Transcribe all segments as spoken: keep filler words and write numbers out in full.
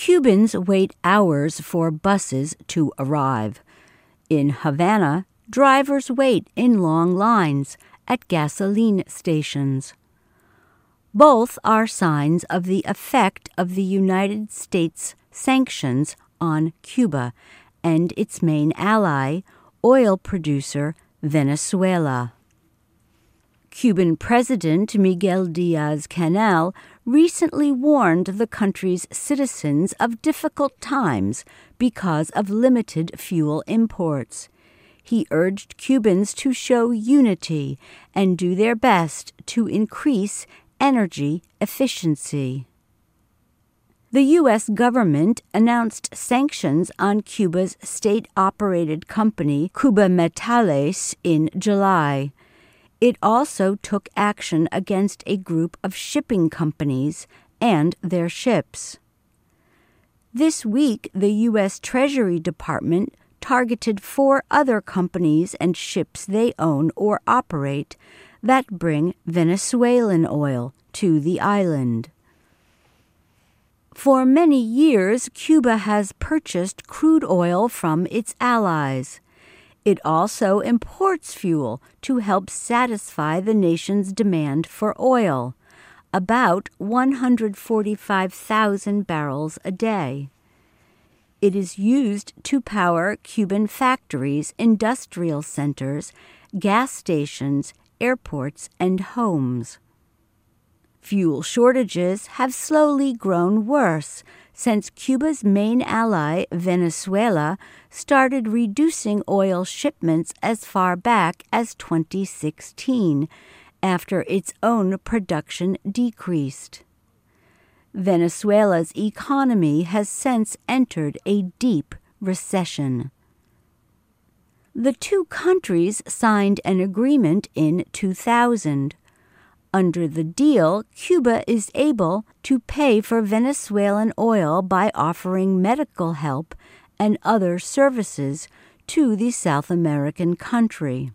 Cubans wait hours for buses to arrive. In Havana, drivers wait in long lines at gasoline stations. Both are signs of the effect of the United States sanctions on Cuba and its main ally, oil producer Venezuela. Cuban President Miguel Diaz-Canel recently warned the country's citizens of difficult times because of limited fuel imports. He urged Cubans to show unity and do their best to increase energy efficiency. The U S government announced sanctions on Cuba's state-operated company Cuba Metales in July. It also took action against a group of shipping companies and their ships. This week, the U S Treasury Department targeted four other companies and ships they own or operate that bring Venezuelan oil to the island. For many years, Cuba has purchased crude oil from its allies. It also imports fuel to help satisfy the nation's demand for oil, about one hundred forty-five thousand barrels a day. It is used to power Cuban factories, industrial centers, gas stations, airports, and homes. Fuel shortages have slowly grown worse since Cuba's main ally, Venezuela, started reducing oil shipments as far back as twenty sixteen, after its own production decreased. Venezuela's economy has since entered a deep recession. The two countries signed an agreement in two thousand. Under the deal, Cuba is able to pay for Venezuelan oil by offering medical help and other services to the South American country.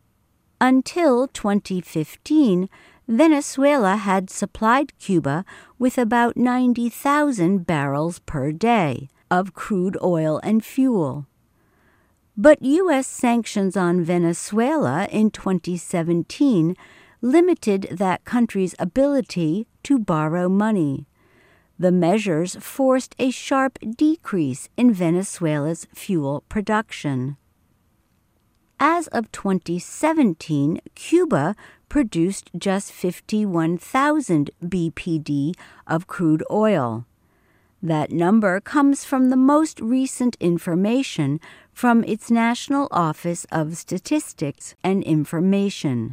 Until twenty fifteen, Venezuela had supplied Cuba with about ninety thousand barrels per day of crude oil and fuel. But U S sanctions on Venezuela in twenty seventeen limited that country's ability to borrow money. The measures forced a sharp decrease in Venezuela's fuel production. As of twenty seventeen, Cuba produced just fifty-one thousand B P D of crude oil. That number comes from the most recent information from its National Office of Statistics and Information.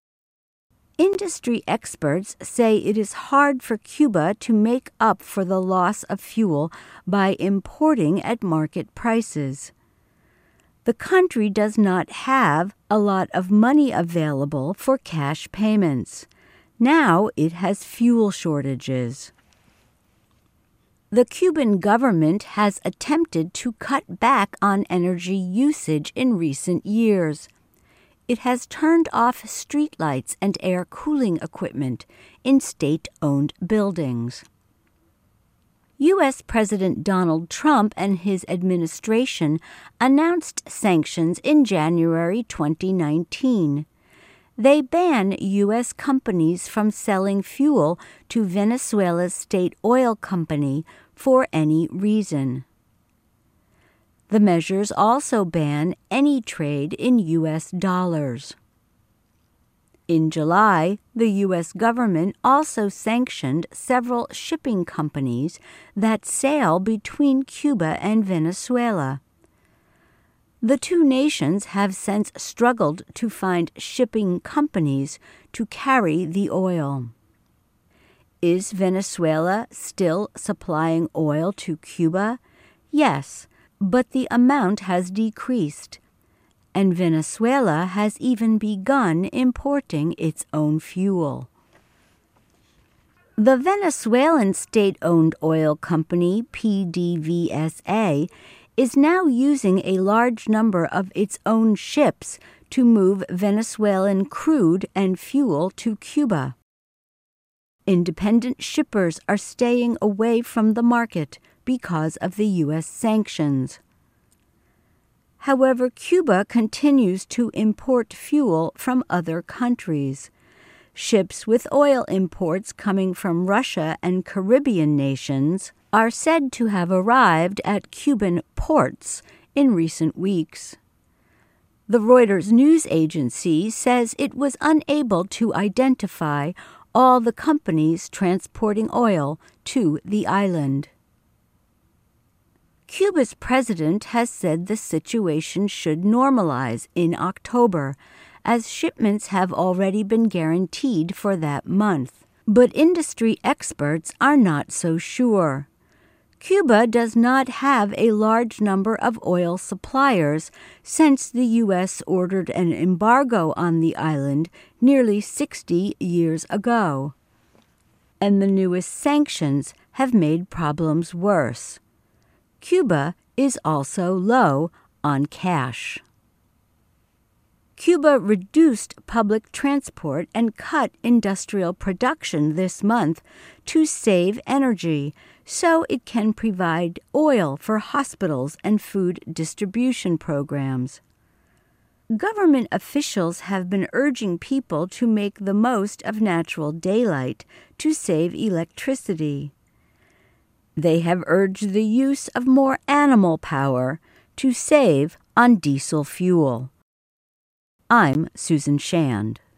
Industry experts say it is hard for Cuba to make up for the loss of fuel by importing at market prices. The country does not have a lot of money available for cash payments. Now it has fuel shortages. The Cuban government has attempted to cut back on energy usage in recent years. It has turned off streetlights and air cooling equipment in state-owned buildings. U S President Donald Trump and his administration announced sanctions in January twenty nineteen. They ban U S companies from selling fuel to Venezuela's state oil company for any reason. The measures also ban any trade in U S dollars. In July, the U S government also sanctioned several shipping companies that sail between Cuba and Venezuela. The two nations have since struggled to find shipping companies to carry the oil. Is Venezuela still supplying oil to Cuba? Yes, but the amount has decreased, and Venezuela has even begun importing its own fuel. The Venezuelan state-owned oil company P D V S A is now using a large number of its own ships to move Venezuelan crude and fuel to Cuba. Independent shippers are staying away from the market because of the U S sanctions. However, Cuba continues to import fuel from other countries. Ships with oil imports coming from Russia and Caribbean nations are said to have arrived at Cuban ports in recent weeks. The Reuters news agency says it was unable to identify all the companies transporting oil to the island. Cuba's president has said the situation should normalize in October, as shipments have already been guaranteed for that month. But industry experts are not so sure. Cuba does not have a large number of oil suppliers since the U S ordered an embargo on the island nearly sixty years ago. And the newest sanctions have made problems worse. Cuba is also low on cash. Cuba reduced public transport and cut industrial production this month to save energy, so it can provide oil for hospitals and food distribution programs. Government officials have been urging people to make the most of natural daylight to save electricity. They have urged the use of more animal power to save on diesel fuel. I'm Susan Shand.